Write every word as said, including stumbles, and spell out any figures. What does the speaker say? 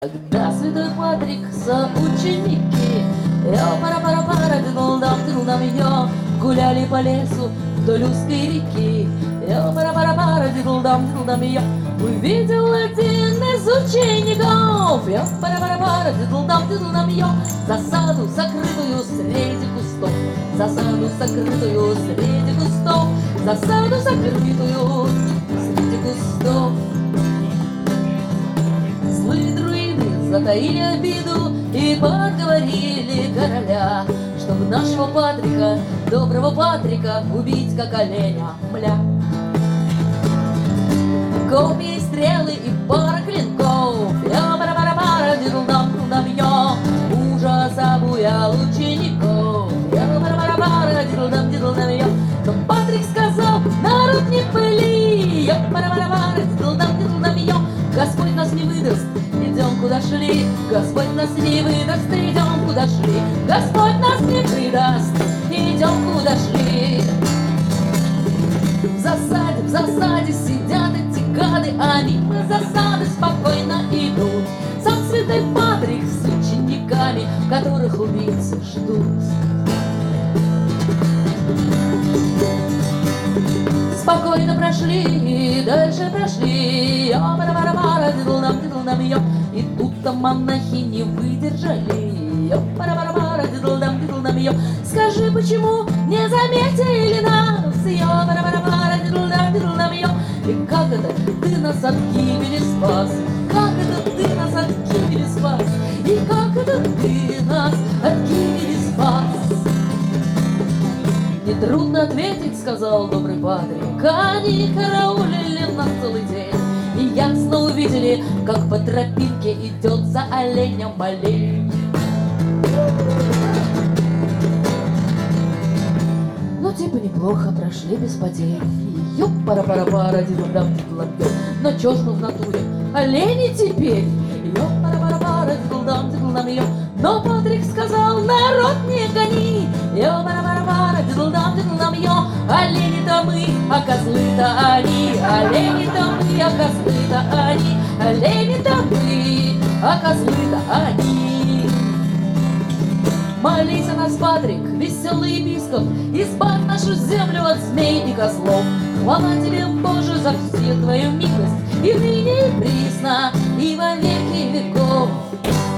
Когда святой Патрик соученики пара-пара-пара дам дам ее гуляли по лесу вдоль узкой реки, пара-пара-пара дам дам ее увидел один из учеников, пара-пара-пара дам дам ее засаду закрытую среди кустов, засаду закрытую среди кустов, засаду закрытую среди кустов. Злые друиды затаили обиду и подговорили короля, чтобы нашего Патрика, доброго Патрика, убить как оленя, мля. Копья и стрелы и пара клинков, я-пара-пара-пара, дидл-дам-дам ее, ужас обуял учеников, я-пара-пара-пара, дидл-дам-дидл-дам ее. Но Патрик сказал: народ не пыли, я-пара-пара-пара, дидл-дам-дидл-дам ее. Господь нас не выдаст, идем куда шли, Господь нас не выдаст, идем куда шли, Господь нас не выдаст, идем куда шли. В засаде, в засаде сидят эти гады, а мимо засады спокойно идут. Сам святой Патрик с учениками, которых убийцы ждут. Спокойно прошли, дальше прошли, пара-пара-пара, дидл-дам, дидл-дам ее. И тут-то монахи не выдержали, пара-пара-пара, дидл-дам, дидл-дам ее. Скажи, почему не заметили нас, пара-пара-пара, дидл-дам, дидл-дам ее. И как это ты нас от гибели спас, как это ты нас от гибели спас, и как это ты нас от гибели спас. Нетрудно ответить, сказал добрый Патрик. Они караулили нас целый день и ясно увидели, как по тропинке идет за оленем олень. Ну, типа, неплохо прошли без потерь. Ёп-пара-пара-пара, дидл-дам, дидл-дам. Но чё ж мы в натуре? Олени теперь! Ёп-пара-пара-пара, дидл-дам, дидл-дам ее. Но Патрик сказал: народ не гони, ёп-пара-пара-пара, дидл-дам, дидл-дам ее. Олени-то мы, а козлы-то они, олени-то мы, а козлы-то они, олени-то мы, а козлы-то они. Молись о нас, Патрик, веселый епископ, избавь нашу землю от змей и козлов. Хвала тебе, Боже, за всю твою милость, и ныне, и присно, и во веки веков.